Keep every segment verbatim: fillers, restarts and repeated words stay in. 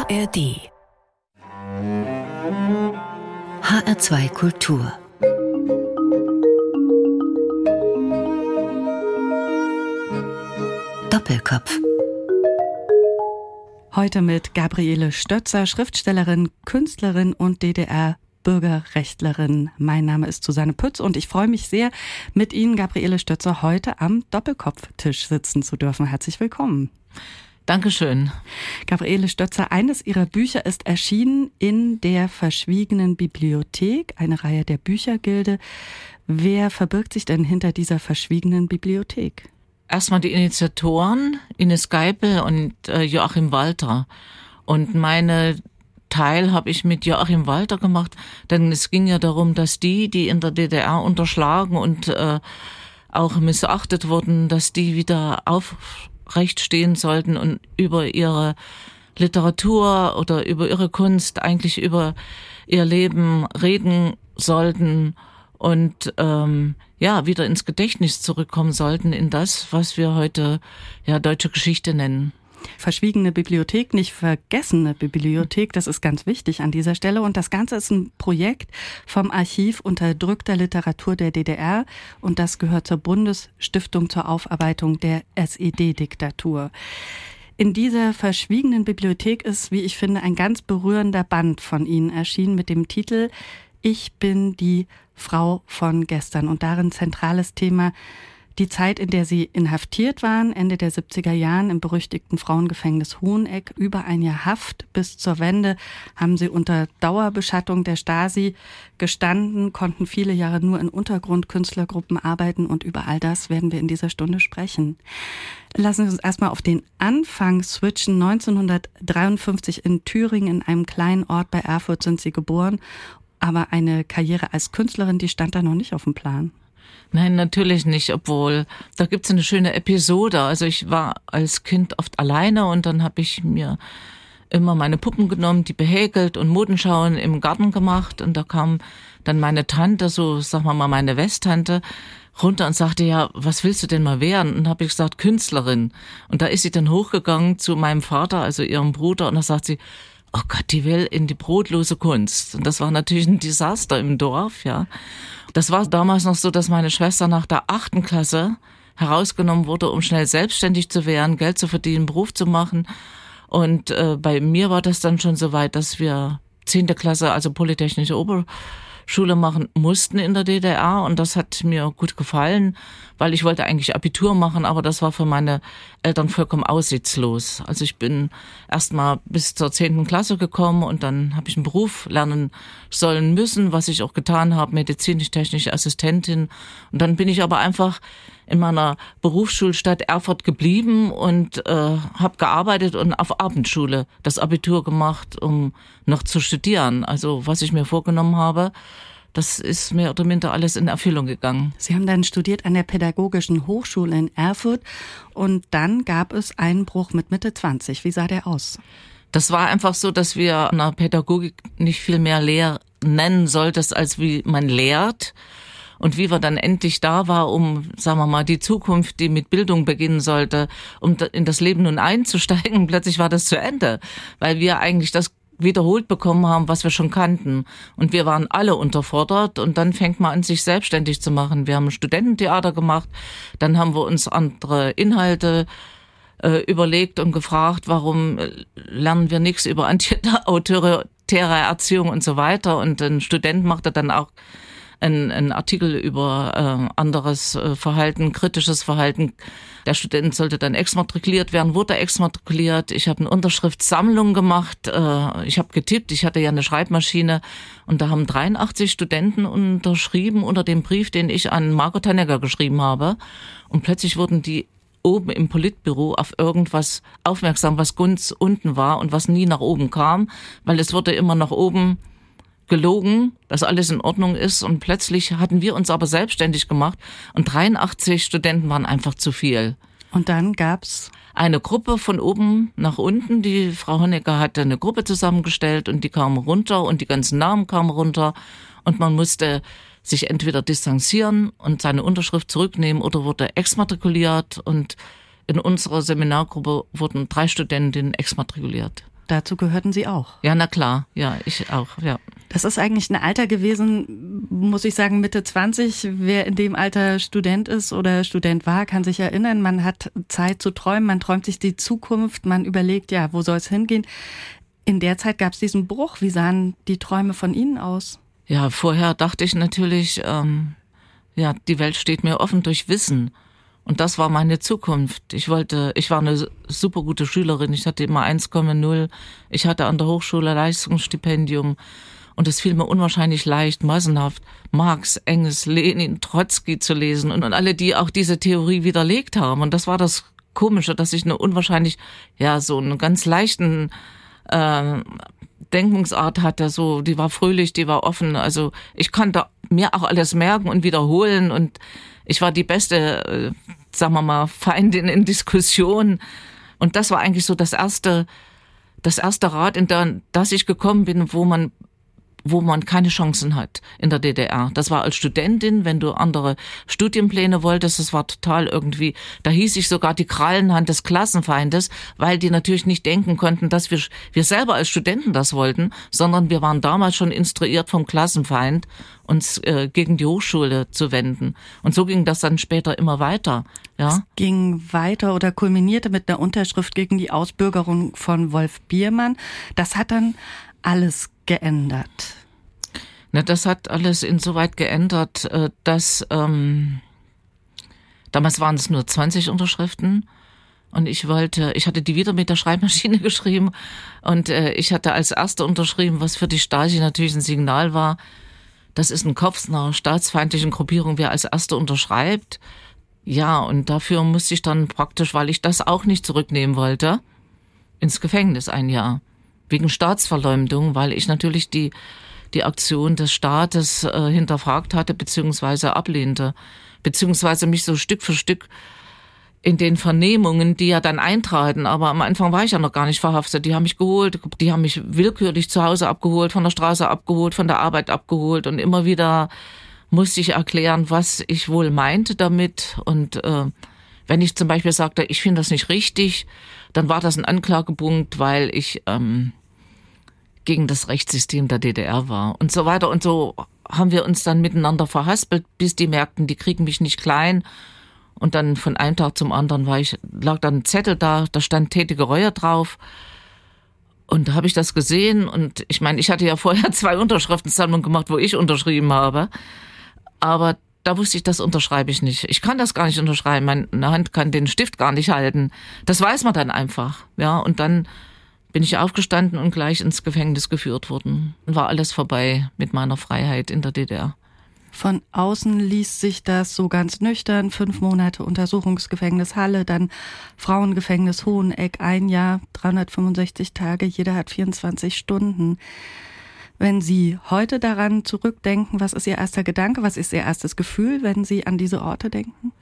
R D H R zwei Kultur Doppelkopf. Heute mit Gabriele Stötzer, Schriftstellerin, Künstlerin und D D R-Bürgerrechtlerin. Mein Name ist Susanne Pütz und ich freue mich sehr, mit Ihnen, Gabriele Stötzer, heute am Doppelkopftisch sitzen zu dürfen. Herzlich willkommen. Dankeschön. Gabriele Stötzer, eines Ihrer Bücher ist erschienen in der verschwiegenen Bibliothek, eine Reihe der Büchergilde. Wer verbirgt sich denn hinter dieser verschwiegenen Bibliothek? Erstmal die Initiatoren, Ines Geipel und äh, Joachim Walter. Und meine Teil habe ich mit Joachim Walter gemacht, denn es ging ja darum, dass die, die in der D D R unterschlagen und äh, auch missachtet wurden, dass die wieder aufrecht stehen sollten und über ihre Literatur oder über ihre Kunst, eigentlich über ihr Leben reden sollten und ähm, ja, wieder ins Gedächtnis zurückkommen sollten, in das, was wir heute ja deutsche Geschichte nennen. Verschwiegene Bibliothek, nicht vergessene Bibliothek, das ist ganz wichtig an dieser Stelle. Und das Ganze ist ein Projekt vom Archiv unterdrückter Literatur der D D R und das gehört zur Bundesstiftung zur Aufarbeitung der S E D-Diktatur. In dieser verschwiegenen Bibliothek ist, wie ich finde, ein ganz berührender Band von Ihnen erschienen mit dem Titel Ich bin die Frau von gestern und darin zentrales Thema die Zeit, in der Sie inhaftiert waren, Ende der siebziger Jahren im berüchtigten Frauengefängnis Hoheneck, über ein Jahr Haft bis zur Wende haben Sie unter Dauerbeschattung der Stasi gestanden, konnten viele Jahre nur in Untergrundkünstlergruppen arbeiten und über all das werden wir in dieser Stunde sprechen. Lassen Sie uns erstmal auf den Anfang switchen. neunzehnhundertdreiundfünfzig in Thüringen, in einem kleinen Ort bei Erfurt sind Sie geboren. Aber eine Karriere als Künstlerin, die stand da noch nicht auf dem Plan. Nein, natürlich nicht, obwohl, da gibt's eine schöne Episode. Also ich war als Kind oft alleine und dann habe ich mir immer meine Puppen genommen, die behäkelt und Modenschauen im Garten gemacht. Und da kam dann meine Tante, so sagen wir mal meine Westtante, runter und sagte, ja, was willst du denn mal werden? Und dann habe ich gesagt, Künstlerin. Und da ist sie dann hochgegangen zu meinem Vater, also ihrem Bruder, und da sagt sie, oh Gott, die will in die brotlose Kunst. Und das war natürlich ein Desaster im Dorf, ja. Das war damals noch so, dass meine Schwester nach der achten Klasse herausgenommen wurde, um schnell selbstständig zu werden, Geld zu verdienen, Beruf zu machen. Und äh, bei mir war das dann schon so weit, dass wir zehnte Klasse, also Polytechnische Oberschule machen mussten in der D D R. Und das hat mir gut gefallen, weil ich wollte eigentlich Abitur machen, aber das war für meine Eltern vollkommen aussichtslos. Also ich bin erst mal bis zur zehnten Klasse gekommen und dann habe ich einen Beruf lernen sollen müssen, was ich auch getan habe, medizinisch-technische Assistentin. Und dann bin ich aber einfach in meiner Berufsschulstadt Erfurt geblieben und äh, habe gearbeitet und auf Abendschule das Abitur gemacht, um noch zu studieren. Also was ich mir vorgenommen habe, das ist mehr oder minder alles in Erfüllung gegangen. Sie haben dann studiert an der Pädagogischen Hochschule in Erfurt und dann gab es einen Bruch mit Mitte zwanzig. Wie sah der aus? Das war einfach so, dass wir in der Pädagogik nicht viel mehr lernen sollten, als wie man lehrt. Und wie wir dann endlich da war, um, sagen wir mal, die Zukunft, die mit Bildung beginnen sollte, um in das Leben nun einzusteigen, plötzlich war das zu Ende, weil wir eigentlich das wiederholt bekommen haben, was wir schon kannten. Und wir waren alle unterfordert und dann fängt man an, sich selbstständig zu machen. Wir haben Studententheater gemacht, dann haben wir uns andere Inhalte äh, überlegt und gefragt, warum lernen wir nichts über antiautoritäre Erziehung und so weiter. Und ein Student machte dann auch Ein, ein Artikel über äh, anderes äh, Verhalten, kritisches Verhalten. Der Student sollte dann exmatrikuliert werden, wurde exmatrikuliert. Ich habe eine Unterschriftssammlung gemacht. Äh, ich habe getippt, ich hatte ja eine Schreibmaschine. Und da haben dreiundachtzig Studenten unterschrieben unter dem Brief, den ich an Margot Honegger geschrieben habe. Und plötzlich wurden die oben im Politbüro auf irgendwas aufmerksam, was ganz unten war und was nie nach oben kam, weil es wurde immer nach oben gelogen, dass alles in Ordnung ist und plötzlich hatten wir uns aber selbstständig gemacht und dreiundachtzig Studenten waren einfach zu viel. Und dann gab's eine Gruppe von oben nach unten, die Frau Honegger hatte eine Gruppe zusammengestellt und die kamen runter und die ganzen Namen kamen runter und man musste sich entweder distanzieren und seine Unterschrift zurücknehmen oder wurde exmatrikuliert und in unserer Seminargruppe wurden drei Studentinnen exmatrikuliert. dazu gehörten Sie auch. Ja, na klar, ja, ich auch, ja. Das ist eigentlich ein Alter gewesen, muss ich sagen, Mitte zwanzig. Wer in dem Alter Student ist oder Student war, kann sich erinnern, man hat Zeit zu träumen, man träumt sich die Zukunft, man überlegt, ja, wo soll es hingehen? In der Zeit gab es diesen Bruch. Wie sahen die Träume von Ihnen aus? Ja, vorher dachte ich natürlich, ähm, ja, die Welt steht mir offen durch Wissen. Und das war meine Zukunft. Ich wollte, ich war eine super gute Schülerin. Ich hatte immer eins Komma null. Ich hatte an der Hochschule Leistungsstipendium. Und es fiel mir unwahrscheinlich leicht, massenhaft Marx, Engels, Lenin, Trotzki zu lesen und alle, die auch diese Theorie widerlegt haben. Und das war das Komische, dass ich eine unwahrscheinlich, ja, so einen ganz leichten äh, Denkungsart hatte. So, die war fröhlich, die war offen. Also ich konnte mir auch alles merken und wiederholen. Und ich war die beste, äh, sagen wir mal, Feindin in Diskussionen. Und das war eigentlich so das erste, das erste Rad, in der, das ich gekommen bin, wo man wo man keine Chancen hat in der D D R. Das war als Studentin, wenn du andere Studienpläne wolltest, das war total irgendwie, da hieß ich sogar die Krallenhand des Klassenfeindes, weil die natürlich nicht denken konnten, dass wir wir selber als Studenten das wollten, sondern wir waren damals schon instruiert vom Klassenfeind, uns äh, gegen die Hochschule zu wenden. Und so ging das dann später immer weiter. Ja? Es ging weiter oder kulminierte mit einer Unterschrift gegen die Ausbürgerung von Wolf Biermann. Das hat dann alles geändert? Na, das hat alles insoweit geändert, dass ähm, damals waren es nur zwanzig Unterschriften und ich wollte, ich hatte die wieder mit der Schreibmaschine geschrieben und äh, ich hatte als Erste unterschrieben, was für die Stasi natürlich ein Signal war, das ist ein Kopf einer staatsfeindlichen Gruppierung, wer als Erste unterschreibt. Ja, und dafür musste ich dann praktisch, weil ich das auch nicht zurücknehmen wollte, ins Gefängnis ein Jahr. Wegen Staatsverleumdung, weil ich natürlich die die Aktion des Staates äh, hinterfragt hatte, beziehungsweise ablehnte, beziehungsweise mich so Stück für Stück in den Vernehmungen, die ja dann eintraten, aber am Anfang war ich ja noch gar nicht verhaftet, die haben mich geholt, die haben mich willkürlich zu Hause abgeholt, von der Straße abgeholt, von der Arbeit abgeholt und immer wieder musste ich erklären, was ich wohl meinte damit und äh, wenn ich zum Beispiel sagte, ich finde das nicht richtig, dann war das ein Anklagepunkt, weil ich ähm, gegen das Rechtssystem der D D R war und so weiter. Und so haben wir uns dann miteinander verhaspelt, bis die merkten, die kriegen mich nicht klein. Und dann von einem Tag zum anderen war ich, lag dann ein Zettel da, da stand tätige Reue drauf. Und da habe ich das gesehen und ich meine, ich hatte ja vorher zwei Unterschriftensammlungen gemacht, wo ich unterschrieben habe. Aber da wusste ich, das unterschreibe ich nicht. Ich kann das gar nicht unterschreiben. Meine Hand kann den Stift gar nicht halten. Das weiß man dann einfach. Ja, und dann bin ich aufgestanden und gleich ins Gefängnis geführt worden. War alles vorbei mit meiner Freiheit in der D D R. Von außen liest sich das so ganz nüchtern. Fünf Monate Untersuchungsgefängnis Halle, dann Frauengefängnis Hoheneck, ein Jahr, dreihundertfünfundsechzig Tage, jeder hat vierundzwanzig Stunden. Wenn Sie heute daran zurückdenken, was ist Ihr erster Gedanke, was ist Ihr erstes Gefühl, wenn Sie an diese Orte denken?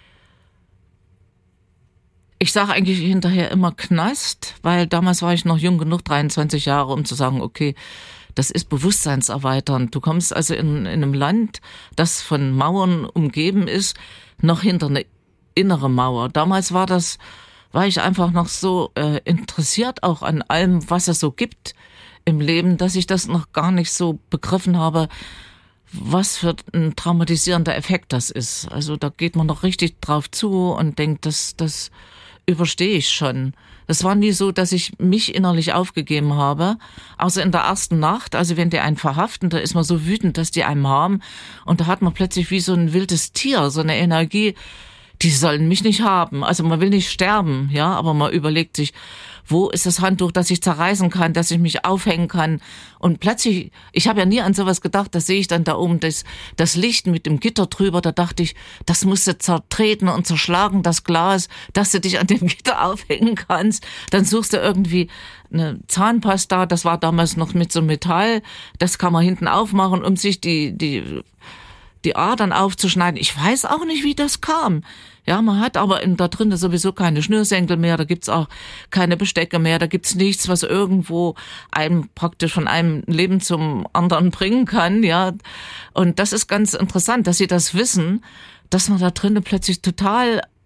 Ich sage eigentlich hinterher immer Knast, weil damals war ich noch jung genug, dreiundzwanzig Jahre, um zu sagen, okay, das ist bewusstseinserweiternd. Du kommst also in, in einem Land, das von Mauern umgeben ist, noch hinter eine innere Mauer. Damals war das, war ich einfach noch so äh, interessiert auch an allem, was es so gibt im Leben, dass ich das noch gar nicht so begriffen habe, was für ein traumatisierender Effekt das ist. Also da geht man noch richtig drauf zu und denkt, das, das überstehe ich schon. Das war nie so, dass ich mich innerlich aufgegeben habe. Außer in der ersten Nacht, also wenn die einen verhaften, da ist man so wütend, dass die einen haben. Und da hat man plötzlich wie so ein wildes Tier, so eine Energie, die sollen mich nicht haben. Also man will nicht sterben, ja, aber man überlegt sich, wo ist das Handtuch, das ich zerreißen kann, dass ich mich aufhängen kann. Und plötzlich, ich habe ja nie an sowas gedacht, da sehe ich dann da oben das, das Licht mit dem Gitter drüber, da dachte ich, das musst du zertreten und zerschlagen, das Glas, dass du dich an dem Gitter aufhängen kannst. Dann suchst du irgendwie eine Zahnpasta, das war damals noch mit so Metall, das kann man hinten aufmachen, um sich die, die, die Adern aufzuschneiden. Ich weiß auch nicht, wie das kam. Ja, man hat aber in, da drinnen sowieso keine Schnürsenkel mehr, da gibt's auch keine Bestecke mehr, da gibt's nichts, was irgendwo einem praktisch von einem Leben zum anderen bringen kann, ja. Und das ist ganz interessant, dass sie das wissen, dass man da drinnen plötzlich total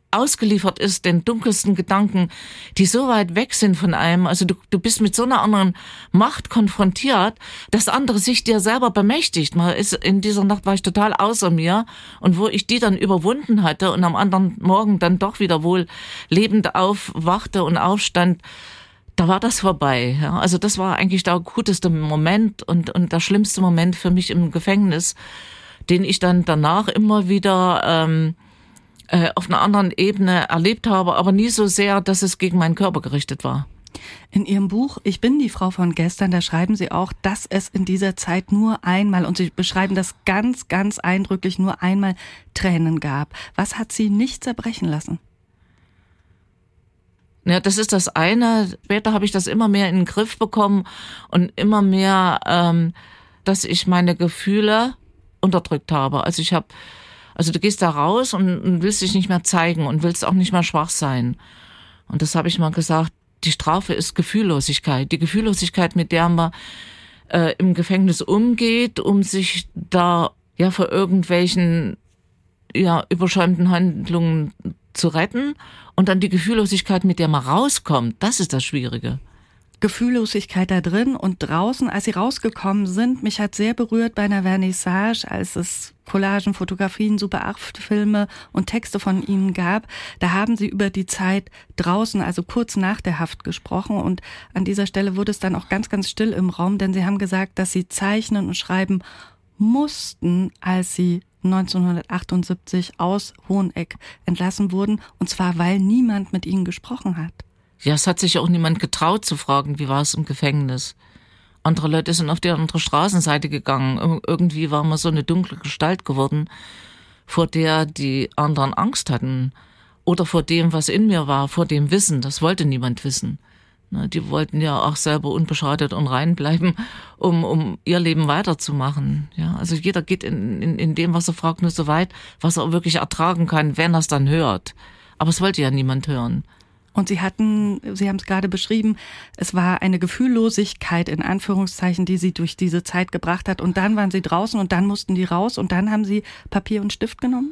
ausgeliefert ist, den dunkelsten Gedanken, die so weit weg sind von einem. Also du, du bist mit so einer anderen Macht konfrontiert, dass andere sich dir selber bemächtigt. Man ist, in dieser Nacht war ich total außer mir, und wo ich die dann überwunden hatte und am anderen Morgen dann doch wieder wohl lebend aufwachte und aufstand, da war das vorbei. Ja. Also das war eigentlich der akuteste Moment und, und der schlimmste Moment für mich im Gefängnis, den ich dann danach immer wieder ähm, auf einer anderen Ebene erlebt habe, aber nie so sehr, dass es gegen meinen Körper gerichtet war. In Ihrem Buch Ich bin die Frau von gestern, da schreiben Sie auch, dass es in dieser Zeit nur einmal, und Sie beschreiben das ganz, ganz eindrücklich, nur einmal Tränen gab. Was hat Sie nicht zerbrechen lassen? Ja, das ist das eine. Später habe ich das immer mehr in den Griff bekommen und immer mehr, ähm, dass ich meine Gefühle unterdrückt habe. Also ich habe Also du gehst da raus und willst dich nicht mehr zeigen und willst auch nicht mehr schwach sein. Und das habe ich mal gesagt, die Strafe ist Gefühllosigkeit. Die Gefühllosigkeit, mit der man äh, im Gefängnis umgeht, um sich da ja vor irgendwelchen ja überschäumenden Handlungen zu retten. Und dann die Gefühllosigkeit, mit der man rauskommt, das ist das Schwierige. Gefühllosigkeit da drin und draußen, als Sie rausgekommen sind. Mich hat sehr berührt bei einer Vernissage, als es Collagen, Fotografien, Super acht Filme und Texte von Ihnen gab. Da haben Sie über die Zeit draußen, also kurz nach der Haft, gesprochen. Und an dieser Stelle wurde es dann auch ganz, ganz still im Raum, denn Sie haben gesagt, dass Sie zeichnen und schreiben mussten, als Sie neunzehnhundertachtundsiebzig aus Hoheneck entlassen wurden. Und zwar, weil niemand mit Ihnen gesprochen hat. Ja, es hat sich auch niemand getraut zu fragen, wie war es im Gefängnis. Andere Leute sind auf die andere Straßenseite gegangen. Irgendwie war man so eine dunkle Gestalt geworden, vor der die anderen Angst hatten. Oder vor dem, was in mir war, vor dem Wissen. Das wollte niemand wissen. Die wollten ja auch selber unbeschadet und rein bleiben, um, um ihr Leben weiterzumachen. Ja, also jeder geht in, in, in dem, was er fragt, nur so weit, was er auch wirklich ertragen kann, wenn er es dann hört. Aber es wollte ja niemand hören. Und Sie hatten, Sie haben es gerade beschrieben, es war eine Gefühllosigkeit in Anführungszeichen, die Sie durch diese Zeit gebracht hat. Und dann waren Sie draußen und dann mussten die raus und dann haben Sie Papier und Stift genommen?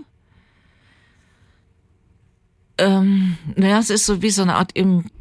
Ähm, naja, es ist so wie so eine Art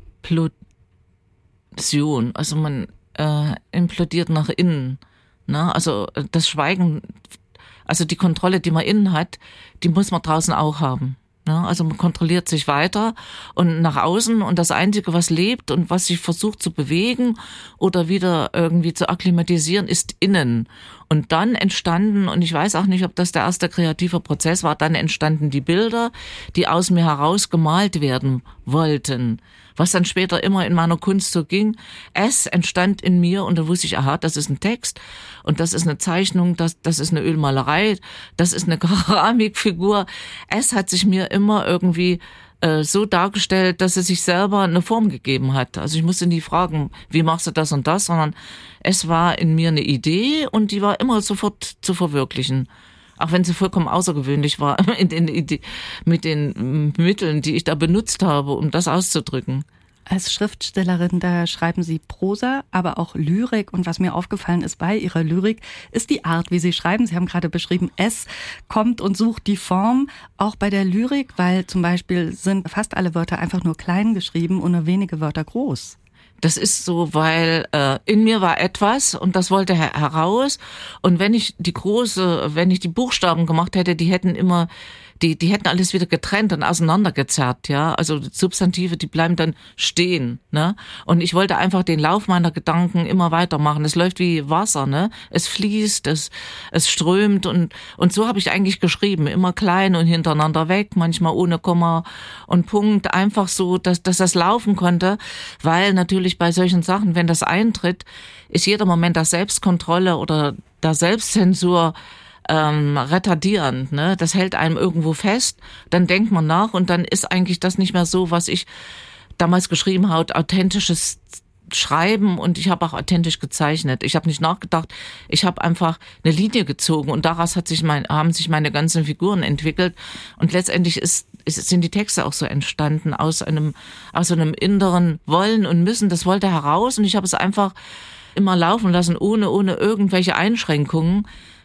Implosion. Also man äh, implodiert nach innen. Ne? Also das Schweigen, also die Kontrolle, die man innen hat, die muss man draußen auch haben. Ja, also man kontrolliert sich weiter und nach außen, und das Einzige, was lebt und was sich versucht zu bewegen oder wieder irgendwie zu akklimatisieren, ist innen. Und dann entstanden, und ich weiß auch nicht, ob das der erste kreative Prozess war, dann entstanden die Bilder, die aus mir heraus gemalt werden wollten. Was dann später immer in meiner Kunst so ging. Es entstand in mir und da wusste ich, aha, das ist ein Text und das ist eine Zeichnung, das, das ist eine Ölmalerei, das ist eine Keramikfigur. Es hat sich mir immer irgendwie äh, so dargestellt, dass es sich selber eine Form gegeben hat. Also ich musste nie fragen, wie machst du das und das, sondern es war in mir eine Idee und die war immer sofort zu verwirklichen. Auch wenn sie vollkommen außergewöhnlich war in den Ide- mit den Mitteln, die ich da benutzt habe, um das auszudrücken. Als Schriftstellerin, da schreiben Sie Prosa, aber auch Lyrik. Und was mir aufgefallen ist bei Ihrer Lyrik, ist die Art, wie Sie schreiben. Sie haben gerade beschrieben, es kommt und sucht die Form. Auch bei der Lyrik, weil zum Beispiel sind fast alle Wörter einfach nur klein geschrieben und nur wenige Wörter groß. Das ist so, weil äh, in mir war etwas und das wollte her- heraus. Und wenn ich die große, wenn ich die Buchstaben gemacht hätte, die hätten immer, die, die hätten alles wieder getrennt und auseinandergezerrt, ja. Also Substantive, die bleiben dann stehen, ne. Und ich wollte einfach den Lauf meiner Gedanken immer weitermachen. Es läuft wie Wasser, ne. Es fließt, es, es strömt und, und so habe ich eigentlich geschrieben. Immer klein und hintereinander weg, manchmal ohne Komma und Punkt. Einfach so, dass, dass das laufen konnte, weil natürlich bei solchen Sachen, wenn das eintritt, ist jeder Moment der Selbstkontrolle oder der Selbstzensur ähm, retardierend, ne? Das hält einem irgendwo fest, dann denkt man nach und dann ist eigentlich das nicht mehr so, was ich damals geschrieben habe, authentisches Schreiben, und ich habe auch authentisch gezeichnet. Ich habe nicht nachgedacht, ich habe einfach eine Linie gezogen und daraus hat sich mein, haben sich meine ganzen Figuren entwickelt und letztendlich ist, ist, sind die Texte auch so entstanden aus einem, aus einem inneren Wollen und Müssen. Das wollte heraus und ich habe es einfach immer laufen lassen, ohne, ohne irgendwelche Einschränkungen,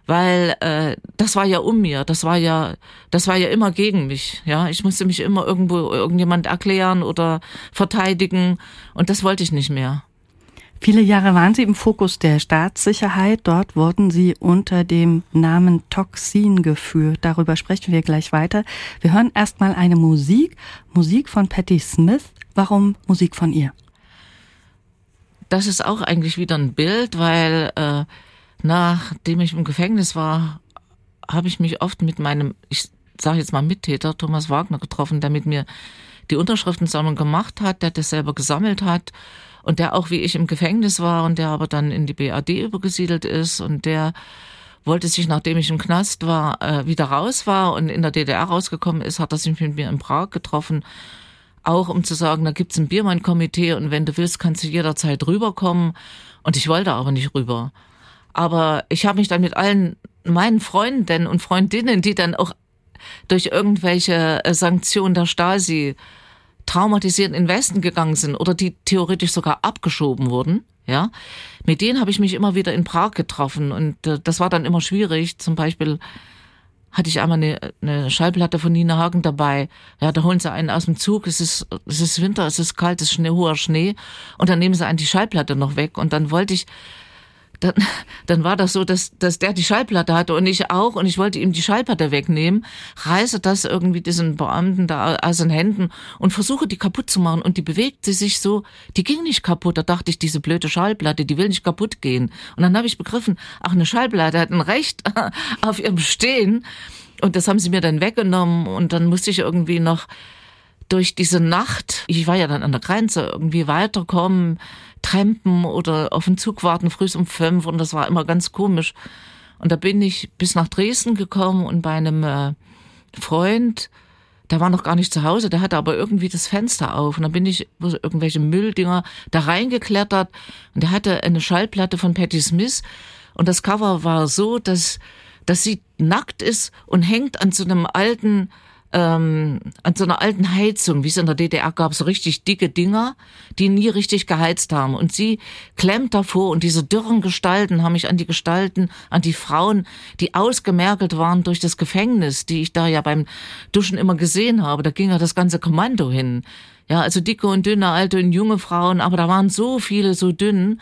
weil äh, das war ja um mir, das war ja, das war ja immer gegen mich. Ja, ich musste mich immer irgendwo irgendjemand erklären oder verteidigen und das wollte ich nicht mehr. Viele Jahre waren Sie im Fokus der Staatssicherheit. Dort wurden Sie unter dem Namen Toxin geführt. Darüber sprechen wir gleich weiter. Wir hören erstmal eine Musik, Musik von Patti Smith. Warum Musik von ihr? Das ist auch eigentlich wieder ein Bild, weil äh, nachdem ich im Gefängnis war, habe ich mich oft mit meinem, ich sage jetzt mal Mittäter, Thomas Wagner getroffen, der mit mir die Unterschriftensammlung gemacht hat, der das selber gesammelt hat und der auch wie ich im Gefängnis war und der aber dann in die B R D übergesiedelt ist und der wollte sich, nachdem ich im Knast war, äh, wieder raus war und in der D D R rausgekommen ist, hat er sich mit mir in Prag getroffen, auch um zu sagen, da gibt's ein Biermann-Komitee und wenn du willst, kannst du jederzeit rüberkommen und ich wollte aber nicht rüber. Aber ich habe mich dann mit allen meinen Freunden und Freundinnen, die dann auch durch irgendwelche Sanktionen der Stasi traumatisiert in den Westen gegangen sind oder die theoretisch sogar abgeschoben wurden, ja, mit denen habe ich mich immer wieder in Prag getroffen und äh, das war dann immer schwierig. Zum Beispiel hatte ich einmal eine, eine Schallplatte von Nina Hagen dabei. Ja, da holen sie einen aus dem Zug, es ist, es ist Winter, es ist kalt, es ist Schnee, hoher Schnee und dann nehmen sie einen die Schallplatte noch weg und dann wollte ich Dann, dann war das so, dass, dass der die Schallplatte hatte und ich auch und ich wollte ihm die Schallplatte wegnehmen, reiße das irgendwie diesen Beamten da aus den Händen und versuche die kaputt zu machen und die bewegte sich so, die ging nicht kaputt, da dachte ich, diese blöde Schallplatte, die will nicht kaputt gehen und dann habe ich begriffen, ach, eine Schallplatte hat ein Recht auf ihrem Bestehen und das haben sie mir dann weggenommen und dann musste ich irgendwie noch durch diese Nacht, ich war ja dann an der Grenze, irgendwie weiterkommen, trampen oder auf den Zug warten, früh um fünf und das war immer ganz komisch. Und da bin ich bis nach Dresden gekommen und bei einem äh, Freund, der war noch gar nicht zu Hause, der hatte aber irgendwie das Fenster auf und dann bin ich irgendwelche Mülldinger da reingeklettert und der hatte eine Schallplatte von Patti Smith und das Cover war so, dass, dass sie nackt ist und hängt an so einem alten Ähm, an so einer alten Heizung, wie es in der D D R gab, so richtig dicke Dinger, die nie richtig geheizt haben. Und sie klemmt davor und diese dürren Gestalten haben mich an die Gestalten, an die Frauen, die ausgemergelt waren durch das Gefängnis, die ich da ja beim Duschen immer gesehen habe. Da ging ja das ganze Kommando hin. Ja, also dicke und dünne, alte und junge Frauen, aber da waren so viele so dünn.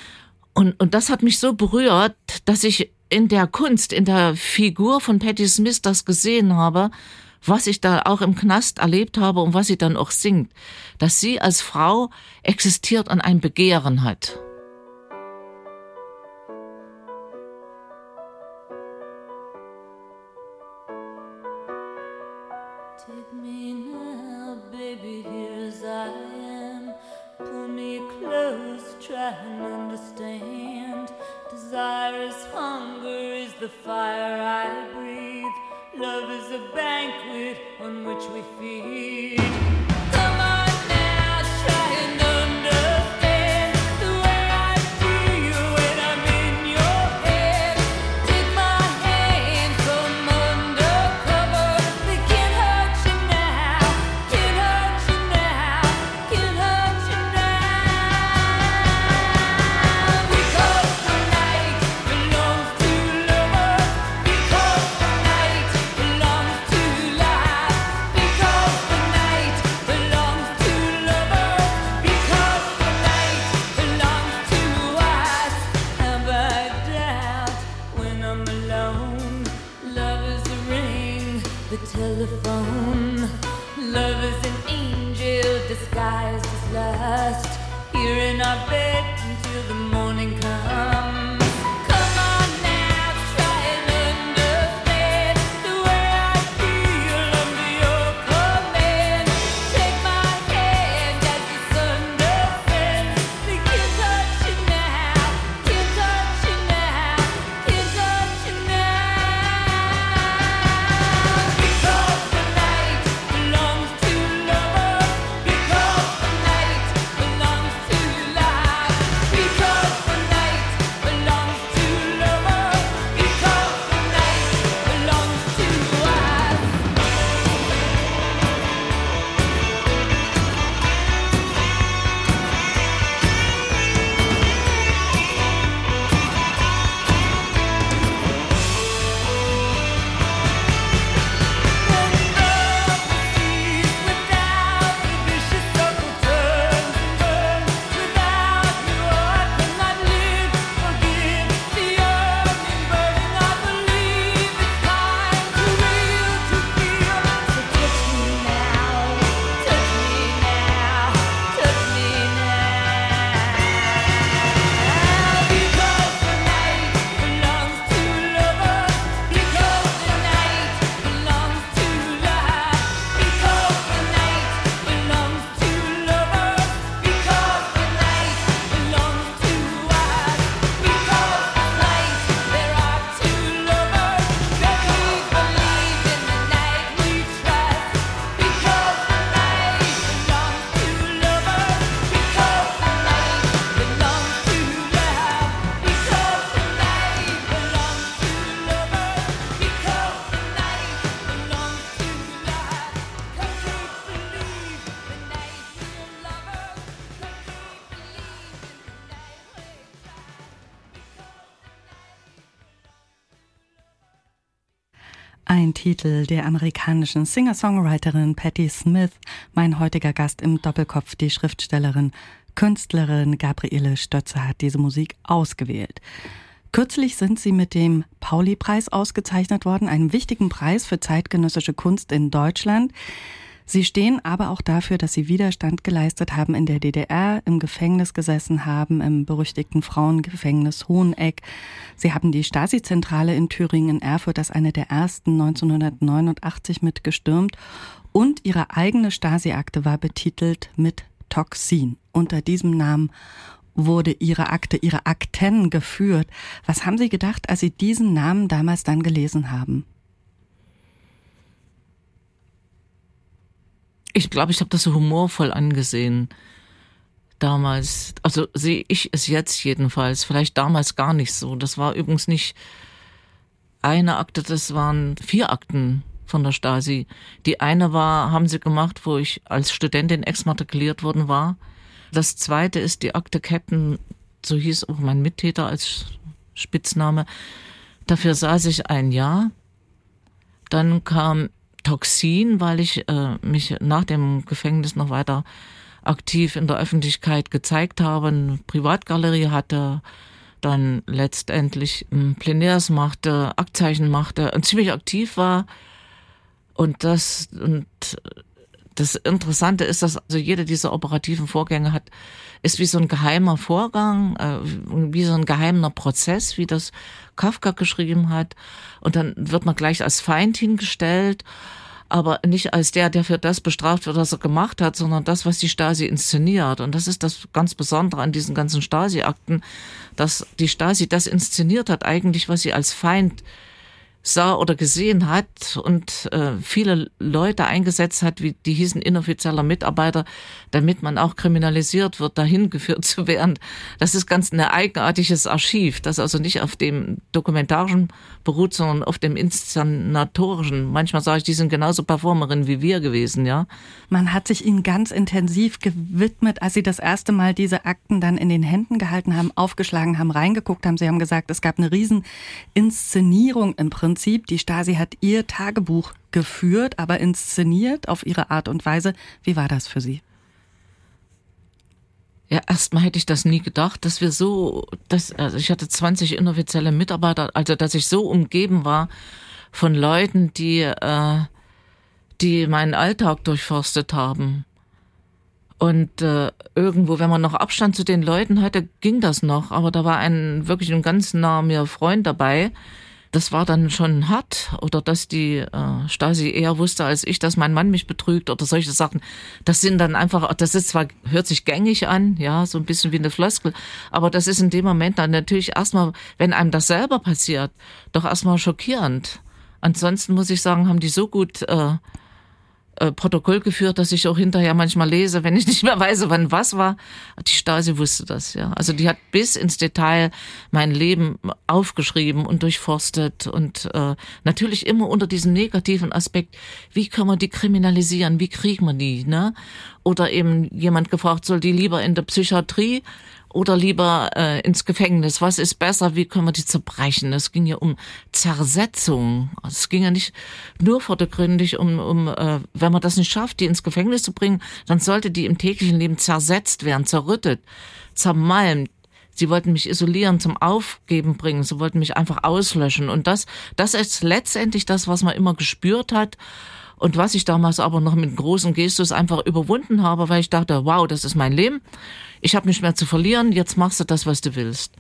Und, und das hat mich so berührt, dass ich in der Kunst, in der Figur von Patti Smith das gesehen habe, was ich da auch im Knast erlebt habe und was sie dann auch singt, dass sie als Frau existiert und ein Begehren hat. Take me now, baby, here as I am. Pull me close, try and understand. Desire is hunger, is the fire I breathe. Love is a banquet on which we feed. Come on now, try and understand the way I feel when I'm in your head. Take my hand from undercover. They can't hurt you now, can't hurt you now, can't hurt you now. Because the night belongs to lovers. Because the night belongs to life, because the night belongs to lovers, because the night belongs to us. Have I doubt when I'm alone? Love is a ring, the telephone. Love is an angel disguised as lust. Here in our bed until the morning comes. Come on now, try and understand the way I feel under your command. Take my hand as the sun descends. They can't touch you now, can't touch you now, can't touch you now. Because the night belongs to lovers, because the night belongs to life, because the night Ein Titel der amerikanischen Singer-Songwriterin Patti Smith, mein heutiger Gast im Doppelkopf, die Schriftstellerin, Künstlerin Gabriele Stötzer hat diese Musik ausgewählt. Kürzlich sind sie mit dem Pauli-Preis ausgezeichnet worden, einem wichtigen Preis für zeitgenössische Kunst in Deutschland. Sie stehen aber auch dafür, dass sie Widerstand geleistet haben in der D D R, im Gefängnis gesessen haben, im berüchtigten Frauengefängnis Hoheneck. Sie haben die Stasi-Zentrale in Thüringen in Erfurt als eine der ersten neunzehnhundertneunundachtzig mitgestürmt und ihre eigene Stasi-Akte war betitelt mit Toxin. Unter diesem Namen wurde ihre Akte, ihre Akten geführt. Was haben Sie gedacht, als Sie diesen Namen damals dann gelesen haben? Ich glaube, ich habe das so humorvoll angesehen damals. Also sehe ich es jetzt jedenfalls. Vielleicht damals gar nicht so. Das war übrigens nicht eine Akte, das waren vier Akten von der Stasi. Die eine war, haben sie gemacht, wo ich als Studentin exmatrikuliert worden war. Das zweite ist die Akte Captain, so hieß auch mein Mittäter als Spitzname. Dafür saß ich ein Jahr. Dann kam Toxin, weil ich äh, mich nach dem Gefängnis noch weiter aktiv in der Öffentlichkeit gezeigt habe, eine Privatgalerie hatte, dann letztendlich ähm, Plenárs machte, Aktzeichen machte und ziemlich aktiv war. Und das und das Interessante ist, dass also jeder dieser operativen Vorgänge hat, ist wie so ein geheimer Vorgang, äh, wie so ein geheimer Prozess, wie das Kafka geschrieben hat. Und dann wird man gleich als Feind hingestellt, aber nicht als der, der für das bestraft wird, was er gemacht hat, sondern das, was die Stasi inszeniert. Und das ist das ganz Besondere an diesen ganzen Stasi-Akten, dass die Stasi das inszeniert hat, eigentlich, was sie als Feind sah oder gesehen hat und äh, viele Leute eingesetzt hat, wie die hießen inoffizieller Mitarbeiter, damit man auch kriminalisiert wird, dahin geführt zu werden. Das ist ganz ein eigenartiges Archiv, das also nicht auf dem dokumentarischen beruht, sondern auf dem inszenatorischen. Manchmal sage ich, die sind genauso Performerinnen wie wir gewesen, ja. Man hat sich ihnen ganz intensiv gewidmet, als Sie das erste Mal diese Akten dann in den Händen gehalten haben, aufgeschlagen haben, reingeguckt haben. Sie haben gesagt, es gab eine riesen Inszenierung im Prinzip. Die Stasi hat ihr Tagebuch geführt, aber inszeniert auf ihre Art und Weise. Wie war das für Sie? Ja, erstmal hätte ich das nie gedacht, dass wir so, dass, also ich hatte zwanzig inoffizielle Mitarbeiter, also dass ich so umgeben war von Leuten, die, äh, die meinen Alltag durchforstet haben. Und äh, irgendwo, wenn man noch Abstand zu den Leuten hatte, ging das noch. Aber da war ein wirklich ein ganz naher mir Freund dabei. Das war dann schon hart, oder dass die äh, Stasi eher wusste als ich, dass mein Mann mich betrügt oder solche Sachen. Das sind dann einfach, das ist zwar, hört sich gängig an, ja, so ein bisschen wie eine Floskel, aber das ist in dem Moment dann natürlich erstmal, wenn einem das selber passiert, doch erstmal schockierend. Ansonsten muss ich sagen, haben die so gut äh, äh, Protokoll geführt, dass ich auch hinterher manchmal lese, wenn ich nicht mehr weiß, wann was war. Die Stasi wusste das, ja. Also die hat bis ins Detail mein Leben aufgeschrieben und durchforstet und äh, natürlich immer unter diesem negativen Aspekt, wie kann man die kriminalisieren, wie kriegt man die, ne? Oder eben jemand gefragt, soll die lieber in der Psychiatrie oder lieber äh, ins Gefängnis? Was ist besser? Wie können wir die zerbrechen? Es ging ja um Zersetzung. Es ging ja nicht nur vordergründig um, um äh, wenn man das nicht schafft, die ins Gefängnis zu bringen, dann sollte die im täglichen Leben zersetzt werden, zerrüttet, zermalmt. Sie wollten mich isolieren, zum Aufgeben bringen. Sie wollten mich einfach auslöschen. Und das, das ist letztendlich das, was man immer gespürt hat. Und was ich damals aber noch mit großem Gestus einfach überwunden habe, weil ich dachte, wow, das ist mein Leben. Ich habe nichts mehr zu verlieren, jetzt machst du das, was du willst.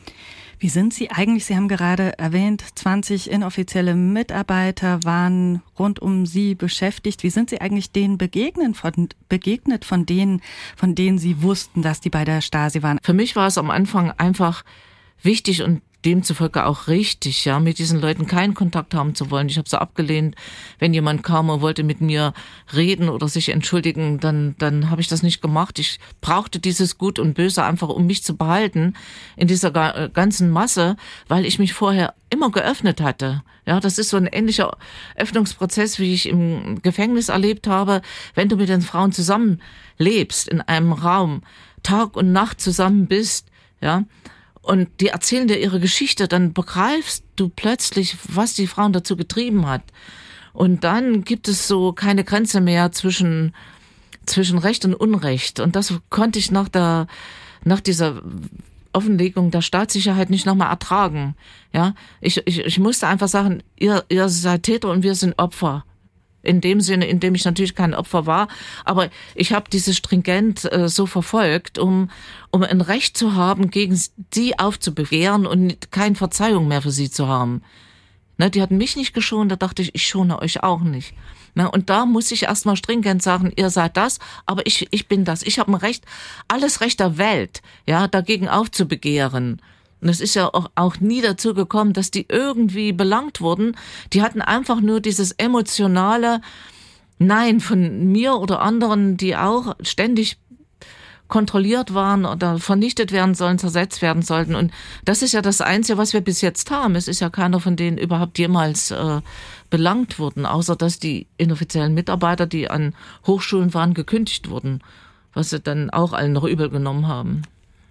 Wie sind Sie eigentlich, Sie haben gerade erwähnt, zwanzig inoffizielle Mitarbeiter waren rund um Sie beschäftigt. Wie sind Sie eigentlich denen begegnet von, begegnet von denen, von denen Sie wussten, dass die bei der Stasi waren? Für mich war es am Anfang einfach wichtig und demzufolge auch richtig, ja, mit diesen Leuten keinen Kontakt haben zu wollen. Ich habe so abgelehnt, wenn jemand kam und wollte mit mir reden oder sich entschuldigen, dann dann habe ich das nicht gemacht. Ich brauchte dieses Gut und Böse einfach, um mich zu behalten in dieser ganzen Masse, weil ich mich vorher immer geöffnet hatte. Ja, das ist so ein ähnlicher Öffnungsprozess, wie ich im Gefängnis erlebt habe. Wenn du mit den Frauen zusammen lebst, in einem Raum, Tag und Nacht zusammen bist, ja, und die erzählen dir ihre Geschichte, dann begreifst du plötzlich, was die Frauen dazu getrieben hat. Und dann gibt es so keine Grenze mehr zwischen, zwischen Recht und Unrecht. Und das konnte ich nach der, nach dieser Offenlegung der Staatssicherheit nicht nochmal ertragen. Ja, ich, ich, ich musste einfach sagen, ihr, ihr seid Täter und wir sind Opfer. In dem Sinne, in dem ich natürlich kein Opfer war, aber ich habe dieses stringent äh, so verfolgt, um um ein Recht zu haben, gegen sie aufzubegehren und keine Verzeihung mehr für sie zu haben. Ne, die hatten mich nicht geschont, da dachte ich, ich schone euch auch nicht. Ne, und da muss ich erstmal stringent sagen, ihr seid das, aber ich ich bin das. Ich habe ein Recht, alles Recht der Welt, ja, dagegen aufzubegehren. Und es ist ja auch, auch nie dazu gekommen, dass die irgendwie belangt wurden. Die hatten einfach nur dieses emotionale Nein von mir oder anderen, die auch ständig kontrolliert waren oder vernichtet werden sollen, zersetzt werden sollten. Und das ist ja das Einzige, was wir bis jetzt haben. Es ist ja keiner von denen überhaupt jemals äh, belangt worden, außer dass die inoffiziellen Mitarbeiter, die an Hochschulen waren, gekündigt wurden, was sie dann auch allen noch übel genommen haben.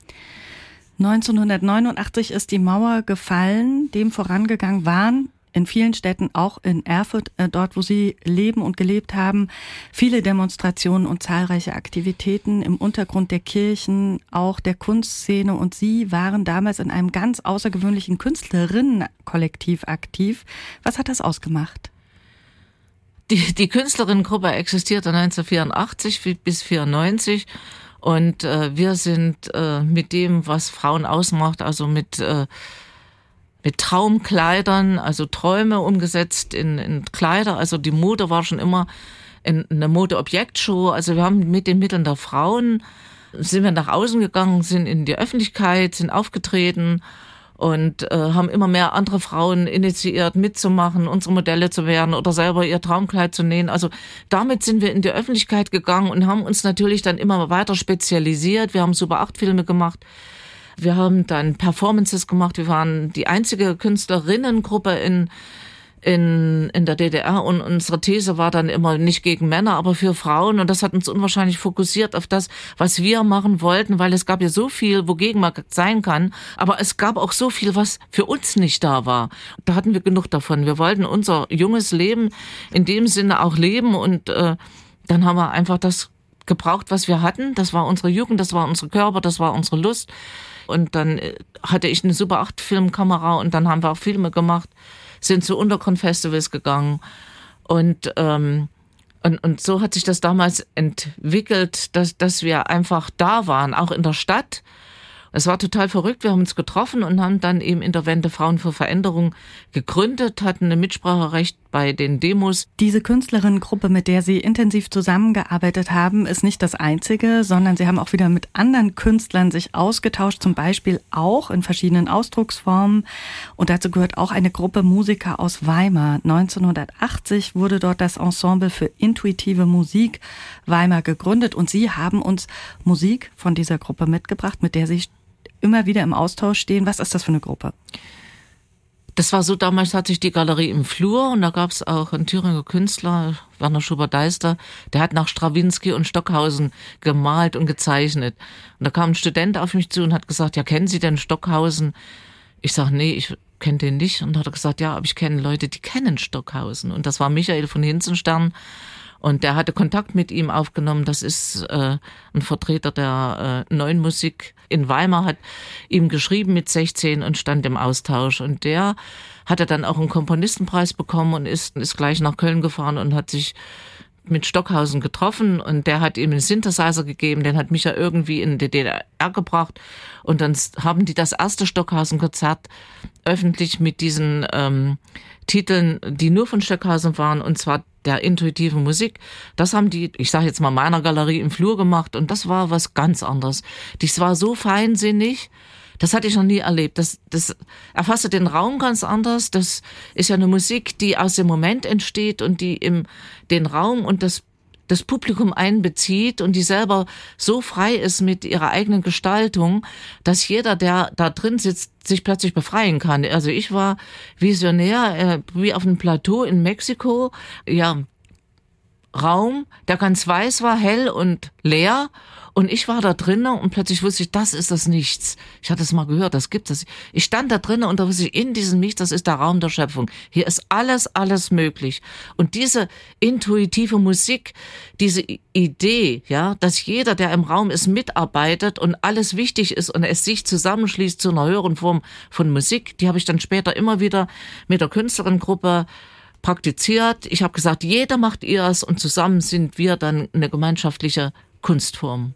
neunzehnhundertneunundachtzig ist die Mauer gefallen. Dem vorangegangen waren in vielen Städten, auch in Erfurt, äh, dort wo Sie leben und gelebt haben, viele Demonstrationen und zahlreiche Aktivitäten im Untergrund der Kirchen, auch der Kunstszene. Und Sie waren damals in einem ganz außergewöhnlichen Künstlerinnenkollektiv aktiv. Was hat das ausgemacht? Die, die Künstlerinnengruppe existierte neunzehnhundertvierundachtzig bis vierundneunzig. Und äh, wir sind äh, mit dem, was Frauen ausmacht, also mit äh, mit Traumkleidern, also Träume umgesetzt in, in Kleider. Also die Mode war schon immer in, in eine Modeobjektshow. Also wir haben mit den Mitteln der Frauen, sind wir nach außen gegangen, sind in die Öffentlichkeit, sind aufgetreten und äh, haben immer mehr andere Frauen initiiert, mitzumachen, unsere Modelle zu werden oder selber ihr Traumkleid zu nähen. Also damit sind wir in die Öffentlichkeit gegangen und haben uns natürlich dann immer weiter spezialisiert. Wir haben Super acht Filme gemacht. Wir haben dann Performances gemacht. Wir waren die einzige Künstlerinnengruppe in in in der D D R und unsere These war dann immer nicht gegen Männer, aber für Frauen, und das hat uns unwahrscheinlich fokussiert auf das, was wir machen wollten, weil es gab ja so viel, wogegen man sein kann, aber es gab auch so viel, was für uns nicht da war. Da hatten wir genug davon. Wir wollten unser junges Leben in dem Sinne auch leben und äh, dann haben wir einfach das gebraucht, was wir hatten. Das war unsere Jugend, das war unsere Körper, das war unsere Lust. Und dann hatte ich eine Super acht Filmkamera und dann haben wir auch Filme gemacht, sind zu Untergrundfestivals gegangen und ähm, und und so hat sich das damals entwickelt, dass dass wir einfach da waren, auch in der Stadt. Es war total verrückt. Wir haben uns getroffen und haben dann eben in der Wende Frauen für Veränderung gegründet, hatten ein Mitspracherecht bei den Demos. Diese Künstlerinnengruppe, mit der Sie intensiv zusammengearbeitet haben, ist nicht das einzige, sondern Sie haben auch wieder mit anderen Künstlern sich ausgetauscht, zum Beispiel auch in verschiedenen Ausdrucksformen. Und dazu gehört auch eine Gruppe Musiker aus Weimar. neunzehnhundertachtzig wurde dort das Ensemble für intuitive Musik Weimar gegründet. Und Sie haben uns Musik von dieser Gruppe mitgebracht, mit der Sie immer wieder im Austausch stehen. Was ist das für eine Gruppe? Das war so, damals hatte ich die Galerie im Flur und da gab es auch einen Thüringer Künstler, Werner Schubert-Deister, der hat nach Strawinski und Stockhausen gemalt und gezeichnet. Und da kam ein Student auf mich zu und hat gesagt, ja, kennen Sie denn Stockhausen? Ich sage, nee, ich kenne den nicht. Und da hat er gesagt, ja, aber ich kenne Leute, die kennen Stockhausen. Und das war Michael von Hinzenstern. Und der hatte Kontakt mit ihm aufgenommen. Das ist äh, ein Vertreter der äh, Neuen Musik in Weimar, hat ihm geschrieben mit sechzehn und stand im Austausch. Und der hatte dann auch einen Komponistenpreis bekommen und ist, ist gleich nach Köln gefahren und hat sich mit Stockhausen getroffen. Und der hat ihm einen Synthesizer gegeben, den hat Micha irgendwie in die D D R gebracht. Und dann haben die das erste Stockhausen-Konzert öffentlich mit diesen ähm, Titeln, die nur von Stockhausen waren, und zwar der intuitiven Musik. Das haben die, ich sage jetzt mal, meiner Galerie im Flur gemacht und das war was ganz anderes. Das war so feinsinnig, das hatte ich noch nie erlebt. Das, das erfasste den Raum ganz anders. Das ist ja eine Musik, die aus dem Moment entsteht und die im den Raum und das das Publikum einbezieht und die selber so frei ist mit ihrer eigenen Gestaltung, dass jeder, der da drin sitzt, sich plötzlich befreien kann. Also ich war visionär, äh, wie auf einem Plateau in Mexiko, ja, Raum, der ganz weiß war, hell und leer. Und ich war da drinnen und plötzlich wusste ich, das ist das Nichts. Ich hatte es mal gehört, das gibt es. Ich stand da drinnen und da wusste ich, in diesem Nichts, das ist der Raum der Schöpfung. Hier ist alles, alles möglich. Und diese intuitive Musik, diese Idee, ja, dass jeder, der im Raum ist, mitarbeitet und alles wichtig ist und es sich zusammenschließt zu einer höheren Form von Musik, die habe ich dann später immer wieder mit der Künstlerinnengruppe praktiziert. Ich habe gesagt, jeder macht ihrs und zusammen sind wir dann eine gemeinschaftliche Kunstform.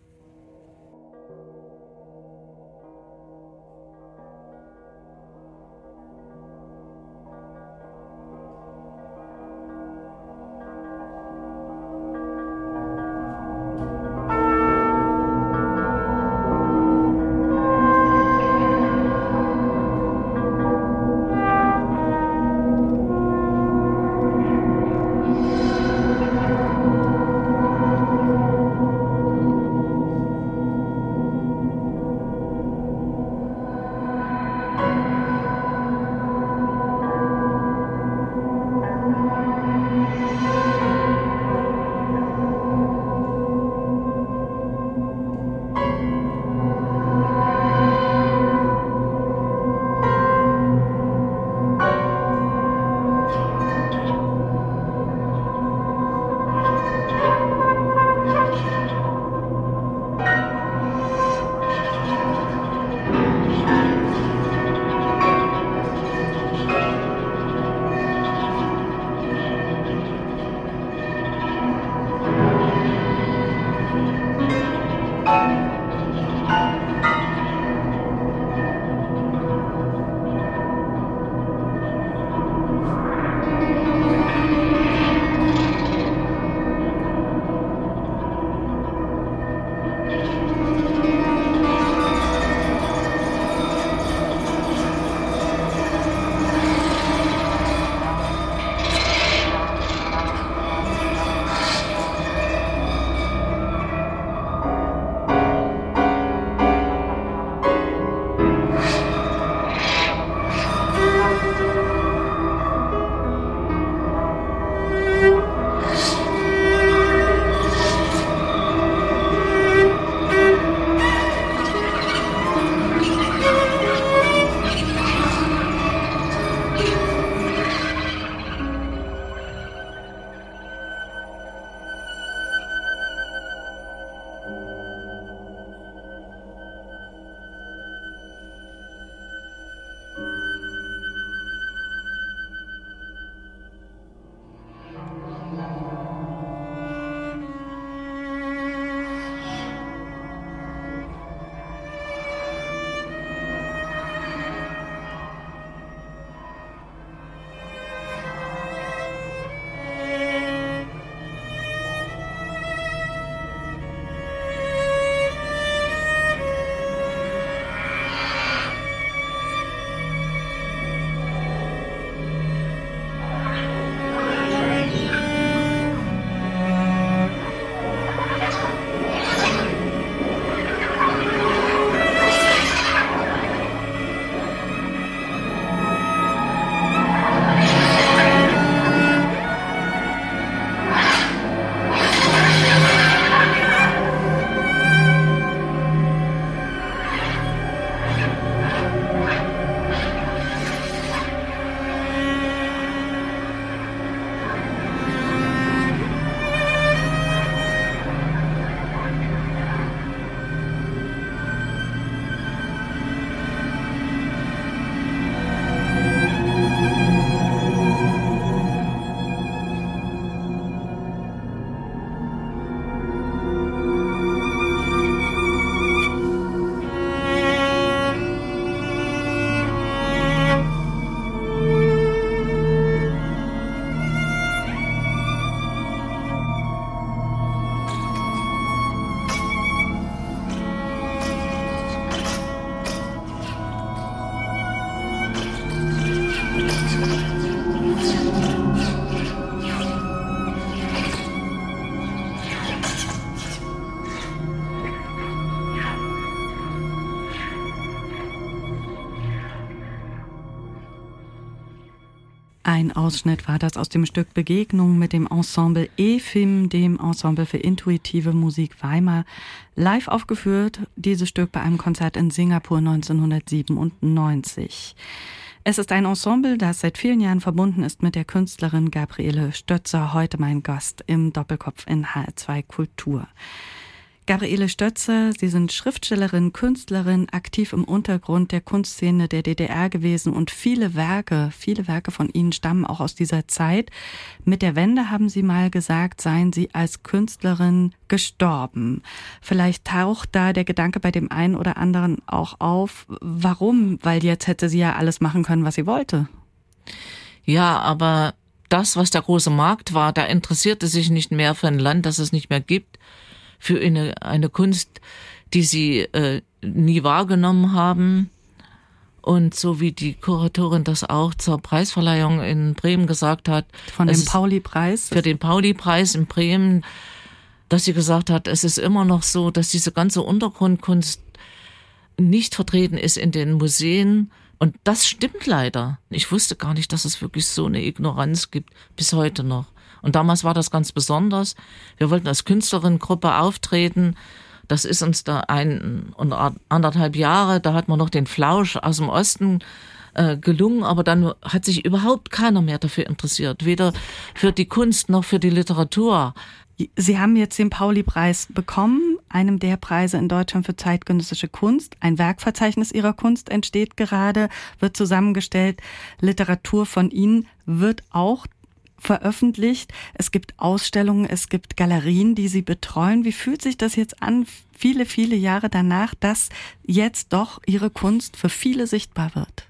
Ein Ausschnitt war das aus dem Stück Begegnung mit dem Ensemble E F I M, dem Ensemble für intuitive Musik Weimar, live aufgeführt, dieses Stück bei einem Konzert in Singapur neunzehnhundertsiebenundneunzig. Es ist ein Ensemble, das seit vielen Jahren verbunden ist mit der Künstlerin Gabriele Stötzer, heute mein Gast im Doppelkopf in H R zwei Kultur. Gabriele Stötzer, Sie sind Schriftstellerin, Künstlerin, aktiv im Untergrund der Kunstszene der D D R gewesen und viele Werke, viele Werke von Ihnen stammen auch aus dieser Zeit. Mit der Wende, haben Sie mal gesagt, seien Sie als Künstlerin gestorben. Vielleicht taucht da der Gedanke bei dem einen oder anderen auch auf. Warum? Weil jetzt hätte sie ja alles machen können, was sie wollte. Ja, aber das, was der große Markt war, da interessierte sich nicht mehr für ein Land, das es nicht mehr gibt, für eine, eine Kunst, die sie äh, nie wahrgenommen haben. Und so wie die Kuratorin das auch zur Preisverleihung in Bremen gesagt hat. Von dem Pauli-Preis? Für den Pauli-Preis in Bremen, dass sie gesagt hat, es ist immer noch so, dass diese ganze Untergrundkunst nicht vertreten ist in den Museen. Und das stimmt leider. Ich wusste gar nicht, dass es wirklich so eine Ignoranz gibt, bis heute noch. Und damals war das ganz besonders. Wir wollten als Künstlerinnengruppe auftreten. Das ist uns da ein und anderthalb Jahre, da hat man noch den Flausch aus dem Osten äh, gelungen, aber dann hat sich überhaupt keiner mehr dafür interessiert. Weder für die Kunst noch für die Literatur. Sie haben jetzt den Pauli-Preis bekommen, einem der Preise in Deutschland für zeitgenössische Kunst. Ein Werkverzeichnis Ihrer Kunst entsteht gerade, wird zusammengestellt. Literatur von Ihnen wird auch veröffentlicht. Es gibt Ausstellungen, es gibt Galerien, die Sie betreuen. Wie fühlt sich das jetzt an, viele, viele Jahre danach, dass jetzt doch Ihre Kunst für viele sichtbar wird?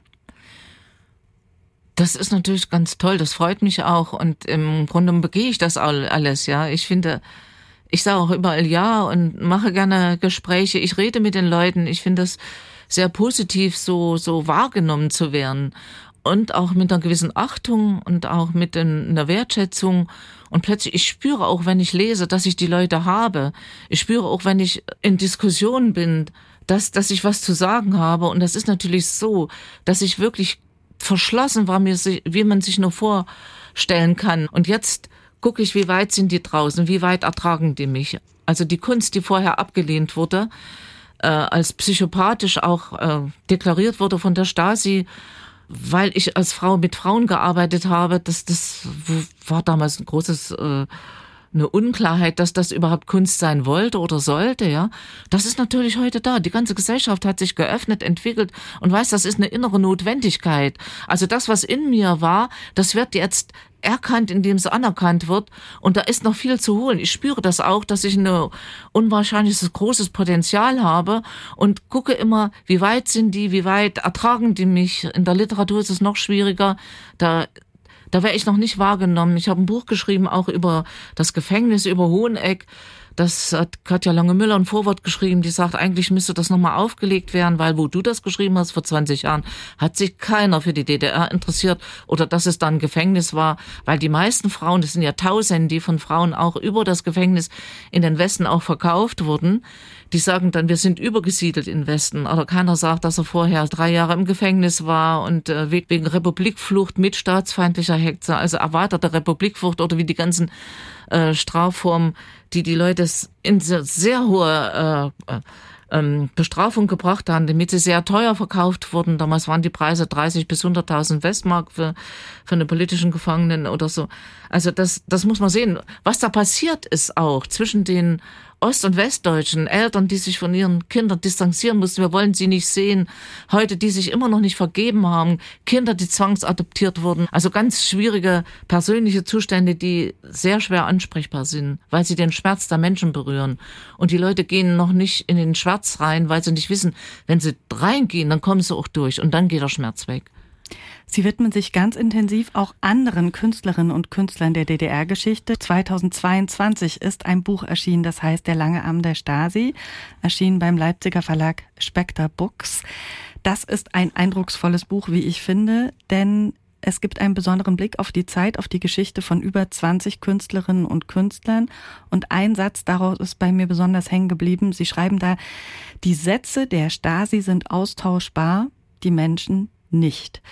Das ist natürlich ganz toll, das freut mich auch und im Grunde begehe ich das alles, ja. Ich finde, ich sage auch überall ja und mache gerne Gespräche, ich rede mit den Leuten, ich finde das sehr positiv, so, so wahrgenommen zu werden. Und auch mit einer gewissen Achtung und auch mit einer Wertschätzung. Und plötzlich, ich spüre auch, wenn ich lese, dass ich die Leute habe. Ich spüre auch, wenn ich in Diskussionen bin, dass, dass ich was zu sagen habe. Und das ist natürlich so, dass ich wirklich verschlossen war, mir, wie man sich nur vorstellen kann. Und jetzt gucke ich, wie weit sind die draußen, wie weit ertragen die mich. Also die Kunst, die vorher abgelehnt wurde, äh, als psychopathisch auch äh, deklariert wurde von der Stasi, weil ich als Frau mit Frauen gearbeitet habe, das, das war damals ein großes, äh, eine Unklarheit, dass das überhaupt Kunst sein wollte oder sollte, ja. Das ist natürlich heute da. Die ganze Gesellschaft hat sich geöffnet, entwickelt und weiß, das ist eine innere Notwendigkeit. Also das, was in mir war, das wird jetzt erkannt, indem es anerkannt wird. Und da ist noch viel zu holen. Ich spüre das auch, dass ich ein unwahrscheinliches, großes Potenzial habe und gucke immer, wie weit sind die, wie weit ertragen die mich. In der Literatur ist es noch schwieriger. Da, da wäre ich noch nicht wahrgenommen. Ich habe ein Buch geschrieben, auch über das Gefängnis, über Hoheneck. Das hat Katja Lange-Müller ein Vorwort geschrieben, die sagt, eigentlich müsste das nochmal aufgelegt werden, weil wo du das geschrieben hast vor zwanzig Jahren, hat sich keiner für die D D R interessiert oder dass es dann ein Gefängnis war, weil die meisten Frauen, das sind ja Tausende, die von Frauen auch über das Gefängnis in den Westen auch verkauft wurden, die sagen dann, wir sind übergesiedelt in den Westen. Oder keiner sagt, dass er vorher drei Jahre im Gefängnis war und äh, wegen Republikflucht mit staatsfeindlicher Hexe, also erweiterte Republikflucht oder wie die ganzen äh, Strafformen, die die Leute in sehr, sehr hohe äh, ähm, Bestrafung gebracht haben, damit sie sehr teuer verkauft wurden. Damals waren die Preise dreißig bis hunderttausend Westmark für, für eine politischen Gefangenen oder so. Also das, das muss man sehen. Was da passiert ist auch zwischen den Ost- und Westdeutschen, Eltern, die sich von ihren Kindern distanzieren mussten, wir wollen sie nicht sehen, heute, die sich immer noch nicht vergeben haben, Kinder, die zwangsadoptiert wurden, also ganz schwierige persönliche Zustände, die sehr schwer ansprechbar sind, weil sie den Schmerz der Menschen berühren. Und die Leute gehen noch nicht in den Schmerz rein, weil sie nicht wissen, wenn sie reingehen, dann kommen sie auch durch und dann geht der Schmerz weg. Sie widmen sich ganz intensiv auch anderen Künstlerinnen und Künstlern der D D R-Geschichte. zweitausendzweiundzwanzig ist ein Buch erschienen, das heißt Der lange Arm der Stasi, erschienen beim Leipziger Verlag Spectre Books. Das ist ein eindrucksvolles Buch, wie ich finde, denn es gibt einen besonderen Blick auf die Zeit, auf die Geschichte von über zwanzig Künstlerinnen und Künstlern. Und ein Satz daraus ist bei mir besonders hängen geblieben. Sie schreiben da, die Sätze der Stasi sind austauschbar, die Menschen nicht.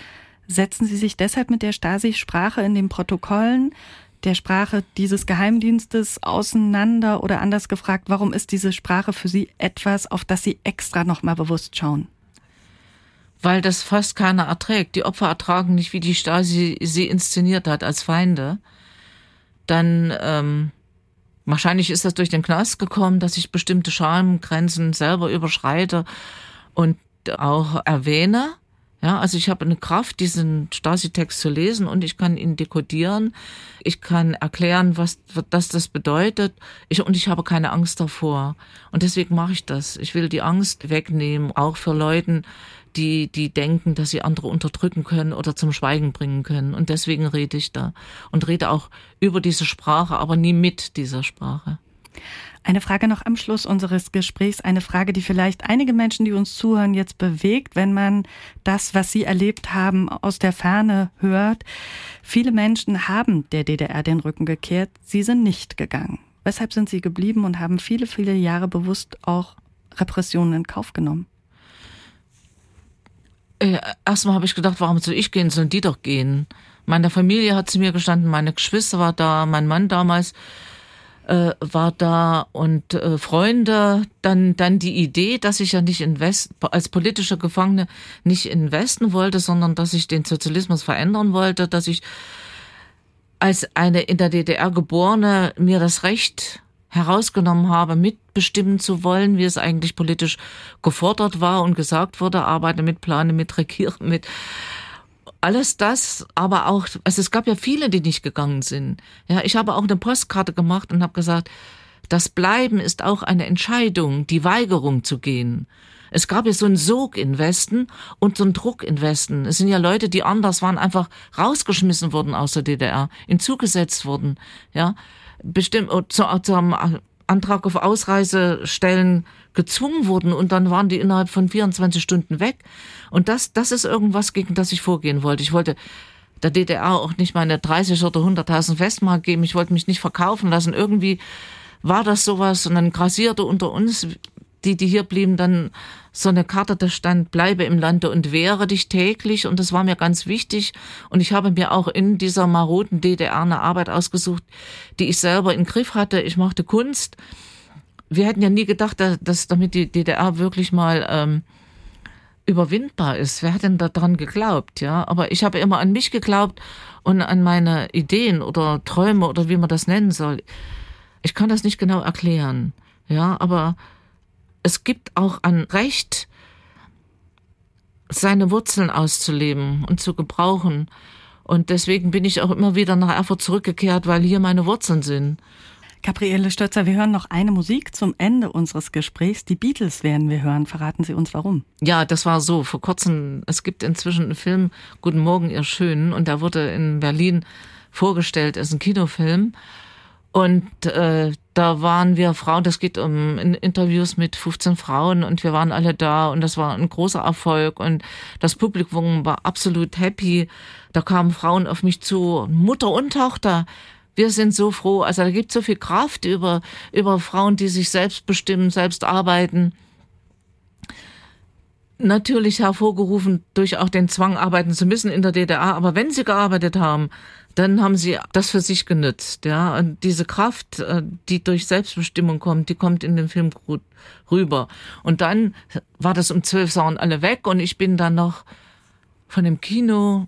Setzen Sie sich deshalb mit der Stasi-Sprache in den Protokollen, der Sprache dieses Geheimdienstes auseinander, oder anders gefragt, warum ist diese Sprache für Sie etwas, auf das Sie extra nochmal bewusst schauen? Weil das fast keiner erträgt. Die Opfer ertragen nicht, wie die Stasi sie inszeniert hat als Feinde. Dann, ähm, wahrscheinlich ist das durch den Knast gekommen, dass ich bestimmte Schamgrenzen selber überschreite und auch erwähne. Ja, also ich habe eine Kraft, diesen Stasi-Text zu lesen, und ich kann ihn dekodieren. Ich kann erklären, was, was das bedeutet. Ich, und ich habe keine Angst davor. Und deswegen mache ich das. Ich will die Angst wegnehmen, auch für Leute, die, die denken, dass sie andere unterdrücken können oder zum Schweigen bringen können. Und deswegen rede ich da. Und rede auch über diese Sprache, aber nie mit dieser Sprache. Eine Frage noch am Schluss unseres Gesprächs, eine Frage, die vielleicht einige Menschen, die uns zuhören, jetzt bewegt, wenn man das, was Sie erlebt haben, aus der Ferne hört. Viele Menschen haben der D D R den Rücken gekehrt, Sie sind nicht gegangen. Weshalb sind Sie geblieben und haben viele, viele Jahre bewusst auch Repressionen in Kauf genommen? Äh, erstmal habe ich gedacht, warum soll ich gehen, sollen die doch gehen? Meine Familie hat zu mir gestanden, meine Geschwister war da, mein Mann damals äh, war da und äh, Freunde. Dann dann die Idee, dass ich ja nicht in West, als politische Gefangene nicht in den Westen wollte, sondern dass ich den Sozialismus verändern wollte, dass ich als eine in der D D R geborene mir das Recht herausgenommen habe, mitbestimmen zu wollen, wie es eigentlich politisch gefordert war und gesagt wurde, arbeite mit, plane mit, regiere mit. Alles das, aber auch, also es gab ja viele, die nicht gegangen sind. Ja, ich habe auch eine Postkarte gemacht und habe gesagt, das Bleiben ist auch eine Entscheidung, die Weigerung zu gehen. Es gab ja so einen Sog in Westen und so einen Druck in Westen. Es sind ja Leute, die anders waren, einfach rausgeschmissen worden aus der D D R, hinzugesetzt wurden, ja. Bestimmt zu, zum Antrag auf Ausreisestellen gezwungen wurden und dann waren die innerhalb von vierundzwanzig Stunden weg. Und das, das ist irgendwas, gegen das ich vorgehen wollte. Ich wollte der D D R auch nicht meine dreißig oder hunderttausend Westmark geben. Ich wollte mich nicht verkaufen lassen. Irgendwie war das sowas und dann grassierte unter uns, die, die hier blieben, dann so eine Karte, da stand, bleibe im Lande und wehre dich täglich, und das war mir ganz wichtig, und ich habe mir auch in dieser maroden D D R eine Arbeit ausgesucht, die ich selber im Griff hatte. Ich machte Kunst. Wir hätten ja nie gedacht, dass damit die D D R wirklich mal ähm, überwindbar ist. Wer hat denn daran geglaubt, ja? Aber ich habe immer an mich geglaubt und an meine Ideen oder Träume oder wie man das nennen soll. Ich kann das nicht genau erklären, ja, aber es gibt auch ein Recht, seine Wurzeln auszuleben und zu gebrauchen. Und deswegen bin ich auch immer wieder nach Erfurt zurückgekehrt, weil hier meine Wurzeln sind. Gabriele Stötzer, wir hören noch eine Musik zum Ende unseres Gesprächs. Die Beatles werden wir hören. Verraten Sie uns, warum? Ja, das war so. Vor kurzem, es gibt inzwischen einen Film, Guten Morgen, ihr Schönen, und der wurde in Berlin vorgestellt. Es ist ein Kinofilm. Und äh, da waren wir Frauen, das geht um Interviews mit fünfzehn Frauen, und wir waren alle da, und das war ein großer Erfolg, und das Publikum war absolut happy. Da kamen Frauen auf mich zu, Mutter und Tochter, wir sind so froh. Also da gibt es so viel Kraft über, über Frauen, die sich selbst bestimmen, selbst arbeiten. Natürlich hervorgerufen durch auch den Zwang, arbeiten zu müssen in der D D R, aber wenn sie gearbeitet haben, dann haben sie das für sich genützt, ja. Und diese Kraft, die durch Selbstbestimmung kommt, die kommt in dem Film gut rüber. Und dann war das um zwölf Sachen alle weg, und ich bin dann noch von dem Kino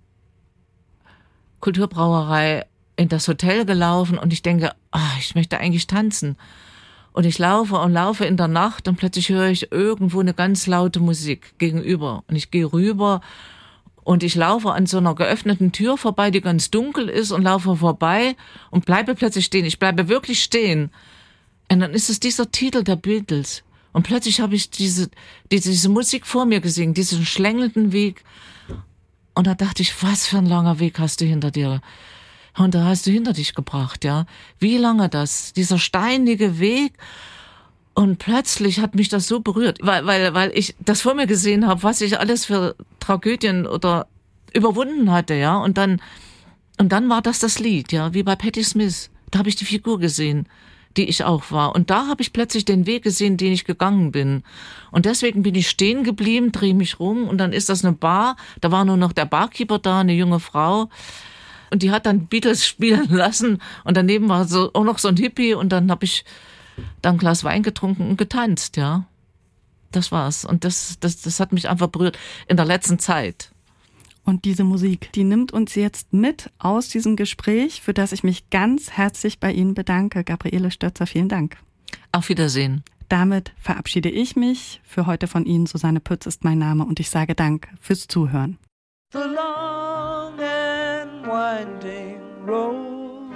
Kulturbrauerei in das Hotel gelaufen, und ich denke, ach, ich möchte eigentlich tanzen. Und ich laufe und laufe in der Nacht, und plötzlich höre ich irgendwo eine ganz laute Musik gegenüber. Und ich gehe rüber, und ich laufe an so einer geöffneten Tür vorbei, die ganz dunkel ist, und laufe vorbei und bleibe plötzlich stehen. Ich bleibe wirklich stehen. Und dann ist es dieser Titel der Beatles. Und plötzlich habe ich diese, diese, diese Musik vor mir gesehen, diesen schlängelnden Weg. Und da dachte ich, was für ein langer Weg hast du hinter dir? Und da hast du hinter dich gebracht, ja. Wie lange das? Dieser steinige Weg. Und plötzlich hat mich das so berührt, weil, weil, weil ich das vor mir gesehen habe, was ich alles für Tragödien oder überwunden hatte, ja. Und dann, und dann war das das Lied, ja, wie bei Patti Smith. Da habe ich die Figur gesehen, die ich auch war. Und da habe ich plötzlich den Weg gesehen, den ich gegangen bin. Und deswegen bin ich stehen geblieben, drehe mich rum und dann ist das eine Bar. Da war nur noch der Barkeeper da, eine junge Frau. Und die hat dann Beatles spielen lassen und daneben war so auch noch so ein Hippie und dann habe ich dann ein Glas Wein getrunken und getanzt, ja. Das war's. Und das, das, das hat mich einfach berührt in der letzten Zeit. Und diese Musik, die nimmt uns jetzt mit aus diesem Gespräch, für das ich mich ganz herzlich bei Ihnen bedanke. Gabriele Stötzer, vielen Dank. Auf Wiedersehen. Damit verabschiede ich mich. Für heute von Ihnen, Susanne Pütz ist mein Name und ich sage Dank fürs Zuhören. The long and winding road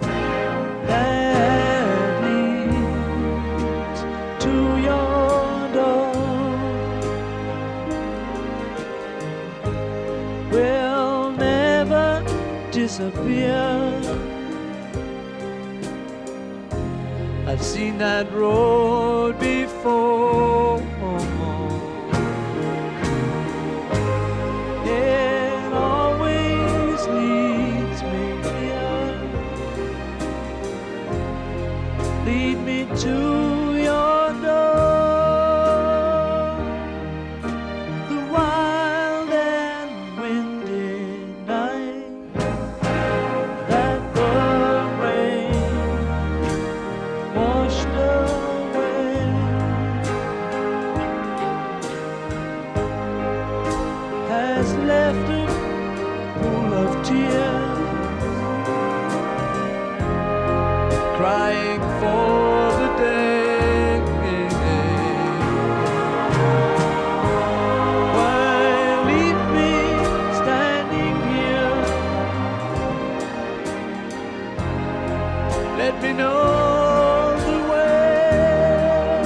that leads to your door will never disappear. I've seen that road before. It always leads me here. Lead me to your door. The wild and windy night that the rain washed away has left a pool of tears, crying for the day why leave me standing here? Let me know the way.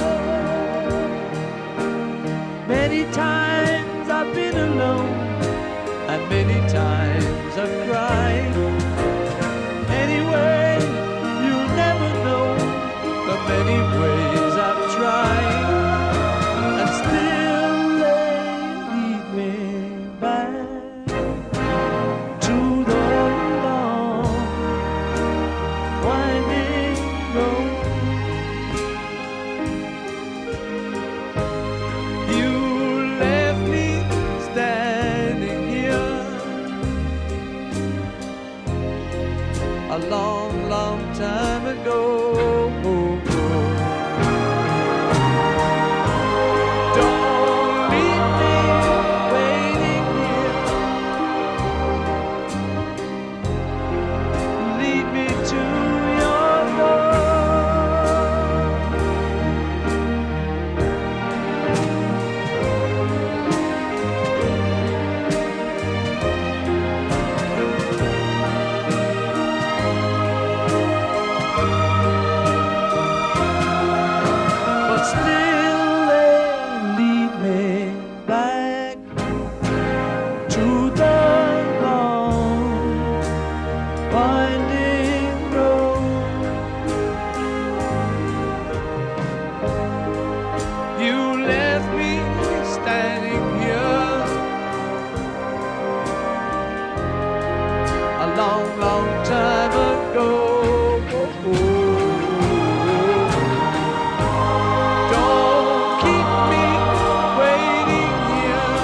Many times I've been alone, and many times I've cried. Anyway, you'll never know the many ways I've tried, and still they lead me back to the long winding road. You left me standing here a long, long time ago. Don't leave me waiting here. Lead me to your door. But still they lead me back to the long winding road. You left me standing here a long, long time ago. Don't keep me waiting here.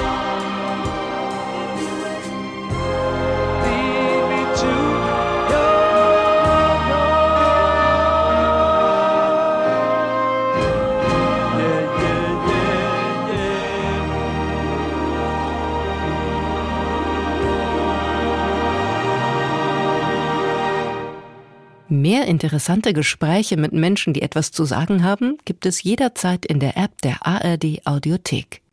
Lead me to your door. Yeah, yeah, yeah, yeah. Mehr interessante Gespräche mit Menschen, die etwas zu sagen haben, gibt es jederzeit in der App der A R D Audiothek.